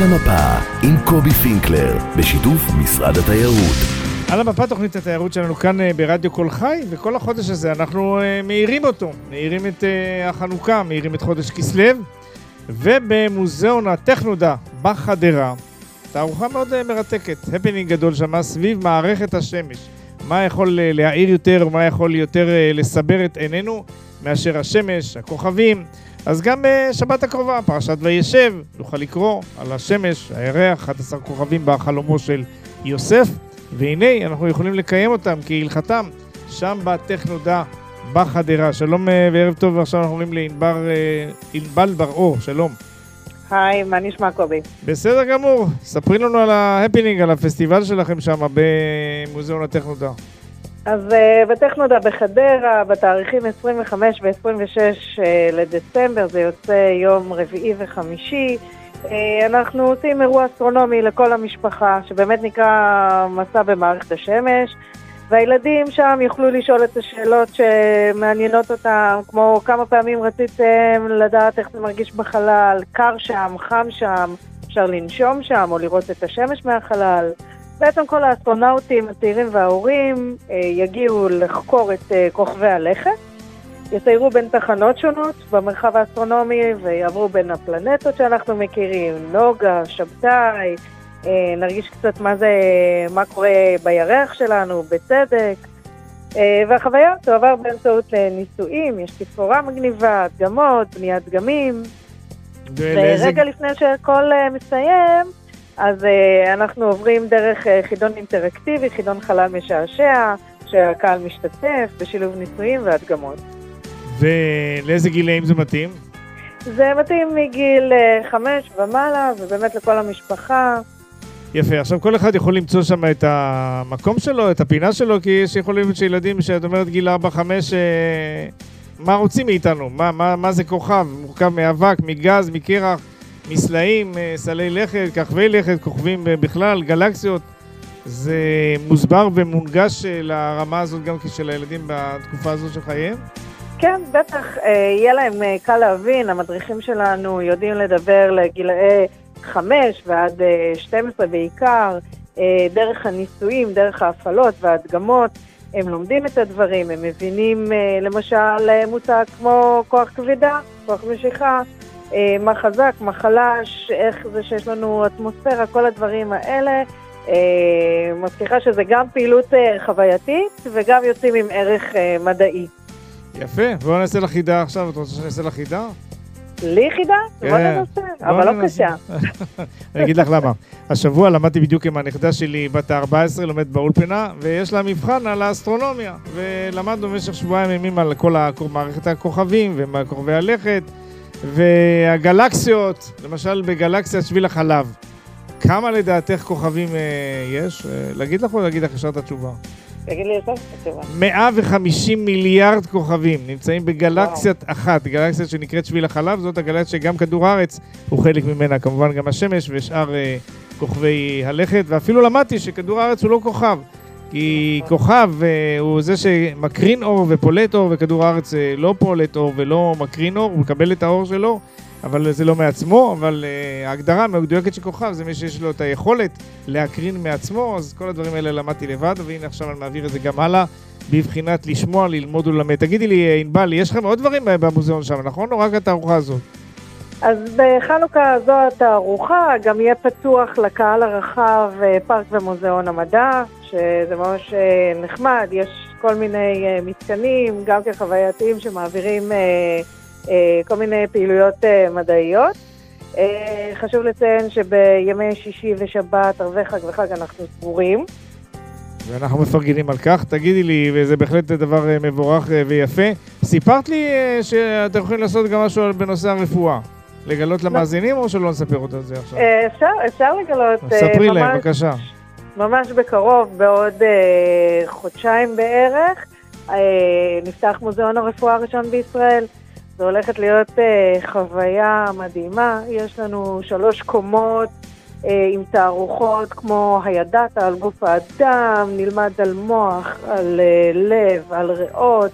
על המפה עם קובי פינקלר, בשיתוף משרד התיירות. על המפה תוכנית התיירות שלנו כאן ברדיו כל חי, וכל החודש הזה אנחנו מאירים אותו. מאירים את החנוכה, מאירים את חודש כסלו, ובמוזיאון הטכנודה בחדרה, תערוכה מאוד מרתקת, הפנינג גדול שמה סביב מערכת השמש. מה יכול להאיר יותר, מה יכול יותר לסבר את עינינו מאשר השמש, הכוכבים. אז גם בשבת הקרובה, פרשת וישב, נוכל לקרוא על השמש, הירח, 11 כוכבים בחלומו של יוסף, והנה אנחנו יכולים לקיים אותם כהלכתם שם בטכנודה בחדרה. שלום וערב טוב, ועכשיו אנחנו עולים לענבל בר-אור, שלום. היי, מה נשמע קובי? בסדר גמור, ספרי לנו על ההפנינג, על הפסטיבל שלכם שם במוזיאון הטכנודה. אז בטכנודה בחדרה, בתאריכים 25 ו-26 לדצמבר, זה יוצא יום רביעי וחמישי, אנחנו עושים אירוע אסטרונומי לכל המשפחה, שבאמת נקרא מסע במערכת השמש, והילדים שם יוכלו לשאול את השאלות שמעניינות אותם, כמו כמה פעמים רציתם לדעת איך זה מרגיש בחלל, קר שם, חם שם, אפשר לנשום שם או לראות את השמש מהחלל. בעצם כל האסטרונאוטים, הצעירים וההורים יגיעו לחקור את כוכבי הלכת, יסיירו בין תחנות שונות במרחב האסטרונומי ויעברו בין הפלנטות שאנחנו מכירים, נוגה, שבתאי, נרגיש קצת מה קורה בירח שלנו, בצדק, והחוויה תועבר באמצעות ניסויים, יש תפאורה מגניבה, דגמות, בניית דגמים, ורגע לפני שהכל מסתיים, אז אנחנו עוברים דרך חידון אינטראקטיבי, חידון חלל משעשע, שהקהל משתתף בשילוב ניסויים והדגמות. ולאיזה גילאים זה מתאים? זה מתאים מגיל 5 ומעלה, ובאמת לכל המשפחה. יפה, עכשיו כל אחד יכול למצוא שם את המקום שלו, את הפינה שלו, כי יש יכולים שילדים שאת אומרת גיל 4-5, מה רוצים מאיתנו? מה זה כוכב? מורכב מאבק, מגז, מקרח, מסלעים, סלי לכת, כוכבי לכת, כוכבים בכלל, גלקסיות. זה מוסבר ומונגש לרמה הזאת גם של הילדים בתקופה הזאת של חייהם? כן, בטח, יהיה להם קל להבין, המדריכים שלנו יודעים לדבר לגילאי 5 ועד 12 בעיקר, דרך הניסויים, דרך ההפעלות וההדגמות, הם לומדים את הדברים, הם מבינים למשל מושג כמו כוח כבידה, כוח משיכה, מה חזק, מה חלש, איך זה שיש לנו אטמוספירה, כל הדברים האלה, מבטיחה שזה גם פעילות חווייתית וגם יוצאים עם ערך מדעי. יפה, בואו נעשה לך חידה עכשיו, את רוצה שנעשה לך חידה? לי חידה? בוא ננסה, אבל לא קשה. אני אגיד לך למה. השבוע למדתי בדיוק עם הנכדה שלי, בת ה-14, לומדת באולפנה, ויש לה מבחן על האסטרונומיה, ולמדנו במשך שבועיים ימים על כל מערכת הכוכבים, וכוכבי הלכת, והגלקסיות, למשל בגלקסיית שביל החלב. כמה לדעתך כוכבים יש? להגיד לך או להגיד לך ישר את התשובה? תגיד לי יותר, התשובה. 150 מיליארד כוכבים נמצאים בגלקסיית אחת, גלקסיית שנקראת שביל החלב, זאת הגלקסיה שגם כדור הארץ הוא חלק ממנה, כמובן גם השמש ושאר כוכבי הלכת, ואפילו למדתי שכדור הארץ הוא לא כוכב, כי כוכב הוא זה שמקרין אור ופולט אור, וכדור הארץ לא פולט אור ולא מקרין אור, הוא מקבל את האור שלו, אבל זה לא מעצמו, אבל ההגדרה המדויקת של כוכב זה מי שיש לו את היכולת להקרין מעצמו, אז כל הדברים האלה למדתי לבד, והנה עכשיו אני מעביר את זה גם הלאה, בבחינת לשמוע, ללמוד ולמד. תגידי לי, ענבל, יש לכם עוד דברים במוזיאון שם, נכון? או רק התערוכה הזאת? אז בחנוכה זו התערוכה, גם יהיה פתוח לקהל הרחב פארק ומוזיאון המדע, שזה ממש נחמד, יש כל מיני מתקנים, גם כחווייתיים שמעבירים כל מיני פעילויות מדעיות. חשוב לציין שבימי שישי ושבת, ערבי חג וחג אנחנו סגורים. ואנחנו מפרגנים על כך. תגידי לי, וזה בהחלט דבר מבורך ויפה, סיפרת לי שאתם יכולים לעשות גם משהו בנושא הרפואה. לגלות למאזינים או שלא נספר אותה את זה עכשיו? אפשר לגלות. ספרי להם, בבקשה. ממש בקרוב, בעוד חודשיים בערך, נפתח מוזיאון הרפואה הראשון בישראל. זו הולכת להיות חוויה מדהימה. יש לנו 3 קומות עם תערוכות כמו הידעת על גוף האדם, נלמד על מוח, על לב, על ריאות.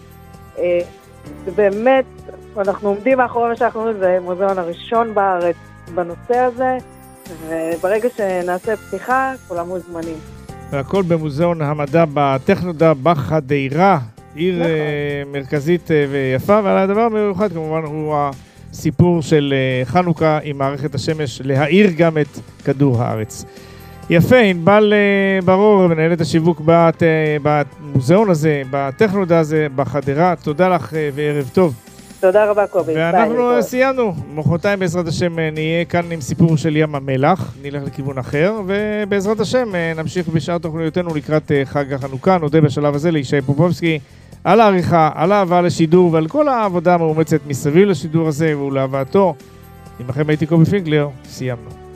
באמת, אנחנו עומדים מאחורי מה שאנחנו אומרים, זה מוזיאון הראשון בארץ בנושא הזה. וברגע שנעשה פתיחה, כולם מוזמנים. והכל במוזיאון המדע בטכנודה בחדרה, עיר מרכזית ויפה, אבל הדבר המיוחד כמובן הוא הסיפור של חנוכה עם מערכת השמש, להאיר גם את כדור הארץ. יפה, ענבל ברור, מנהלת השיווק במוזיאון הזה, בטכנודה הזה, בחדרה. תודה לך וערב טוב. תודה רבה קובי. ואנחנו סיימנו. מחרתיים בעזרת השם נהיה כאן עם סיפור של ים המלח, נלך לכיוון אחר, ובעזרת השם נמשיך בשאר תוכניותינו לקראת חג החנוכה. נודה בשלב הזה לישי פופובסקי על העריכה, על האהבה לשידור ועל כל העבודה המאומצת מסביב לשידור הזה ולהבאתו. עמכם הייתי קובי פינקלר, סיימנו.